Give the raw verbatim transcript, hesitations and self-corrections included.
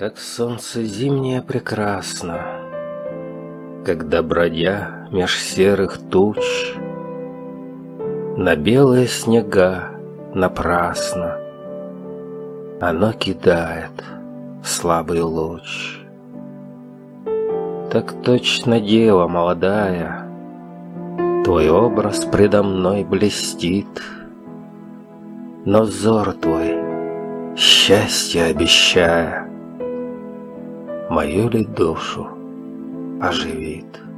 Как солнце зимнее прекрасно, когда, бродя меж серых туч, на белые снега напрасно оно кидает слабый луч. Так точно, дева молодая, твой образ предо мной блестит, но взор твой, счастье обещая, мою ли душу оживит.